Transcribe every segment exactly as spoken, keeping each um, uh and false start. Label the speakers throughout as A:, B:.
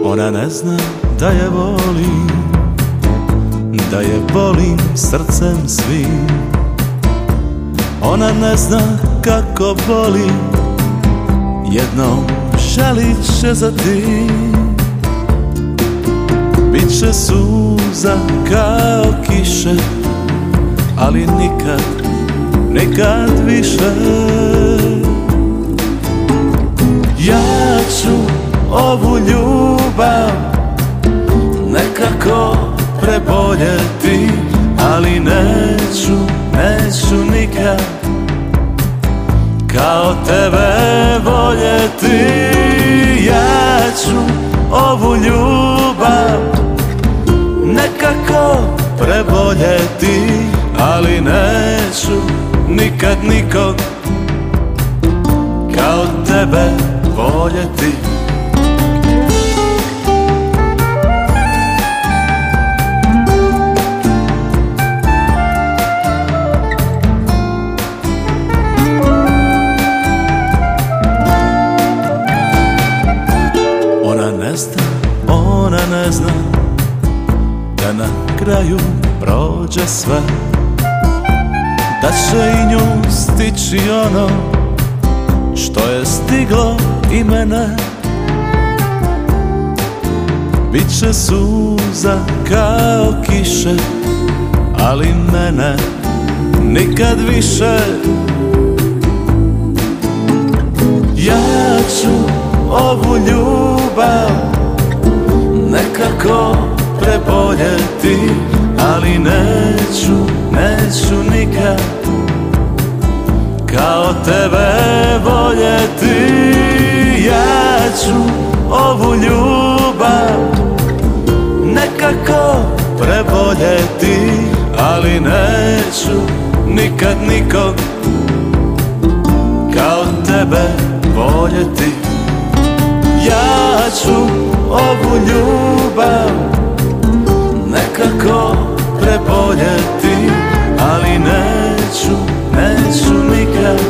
A: Ona ne zna da je volim, da je volim srcem svim. Ona ne zna kako volim, jednom želit će za tim. Biće suza kao kiše, ali nikad, nikad više. Ja ću ovu ljubav nekako preboljeti, ali neću, neću nikad kao tebe voljeti. Ja ću ovu ljubav nekako preboljeti, ali neću nikad nikog kao tebe voljeti. Ona ne zna, ona ne zna da na kraju prođe sve, da će i nju stići ono što je stiglo i mene. Biće suza kao kiše, ali mene nikad više. Ja ću ovu ljubav nekako preboljeti, ali neću, neću nikad kao tebe voljeti. Ja ću ovu ljubav nekako preboljeti, ali neću nikad nikog kao tebe voljeti. Ja ću ovu ljubav nekako preboljeti, ali neću, neću nikad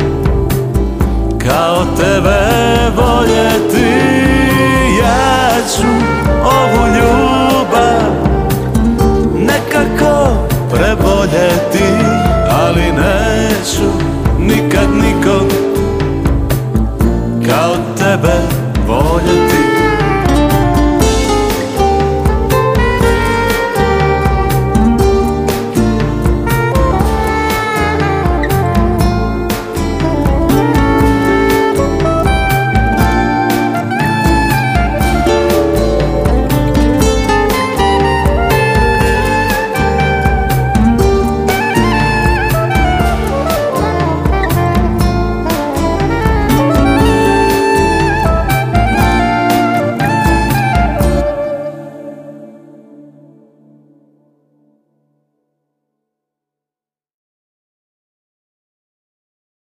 A: kao tebe voljeti. Ja ću ovu ljubav nekako preboljeti, ali neću nikad nikog kao tebe voljeti.